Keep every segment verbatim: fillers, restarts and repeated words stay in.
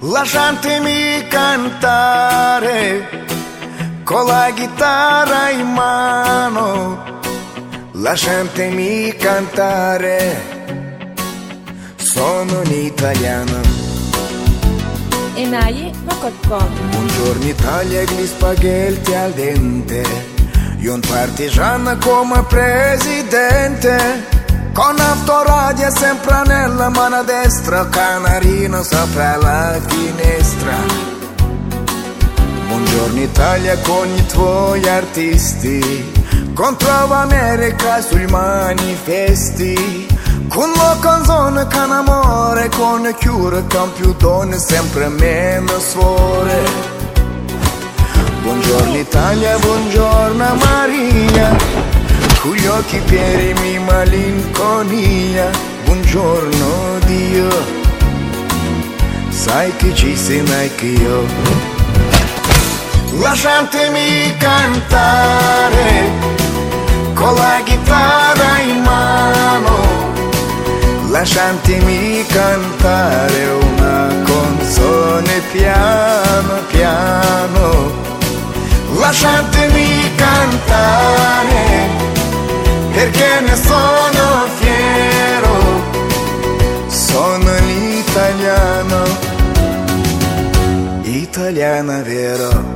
Lasciatemi cantare con la chitarra in mano, lasciatemi cantare, sono un italiano. E naje Rokotkom. Buongiorno Italia, gli spaghetti al dente, io un partigiano come presidente, con autoradio sempre nella mano destra, canarino sopra la finestra. Buongiorno Italia con i tuoi artisti, contro l'America sui manifesti, con la canzone, con amore, con cure, con più donne, sempre meno suore. Buongiorno Italia, buongiorno Maria, con gli occhi pieni mi malinconia, buongiorno Dio, sai che ci sei anche io. Lasciatemi cantare con la chitarra in mano, lasciatemi cantare una canzone piano piano, lasciatemi cantare perché ne sono fiero, sono un italiano, italiana vero.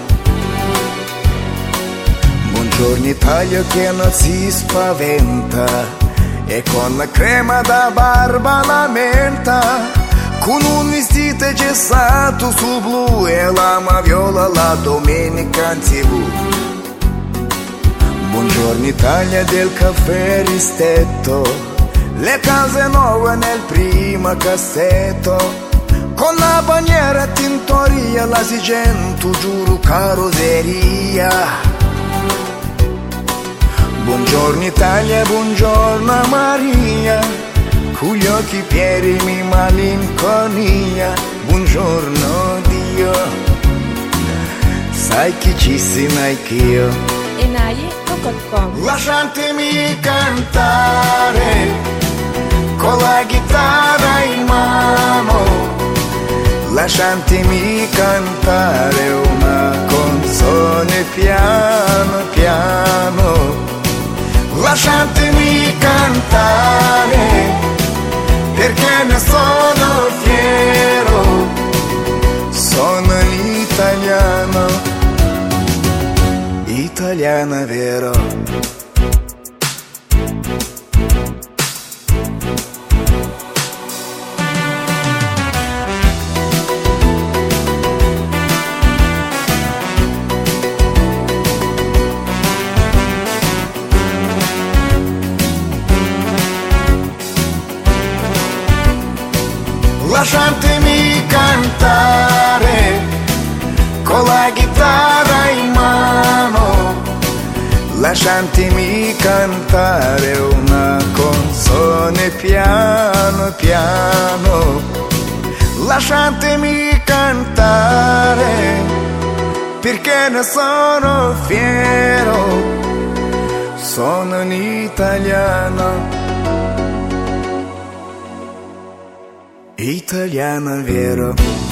Buongiorno Italia che non si spaventa e con la crema da barba lamenta, con un vestito gessato su blu e la maviola la domenica in tv. Buongiorno Italia del caffè ristetto, le case nuove nel primo cassetto, con la bandiera tintoria, la Sigento, giuro carrozzeria. Buongiorno Italia, buongiorno Maria, con gli occhi pieni mi malinconia, buongiorno Dio, sai che ci sei anch'io. E naje Rokotkom. Lasciatemi cantare con la chitarra in mano, lasciatemi cantare una canzone piano piano, lasciatemi cantare perché ne sono fiero, sono un italiano, italiana vero. Lasciatemi cantare con la chitarra in mano, lasciatemi cantare una canzone piano piano, lasciatemi cantare perché ne sono fiero, sono un italiano, italiano vero.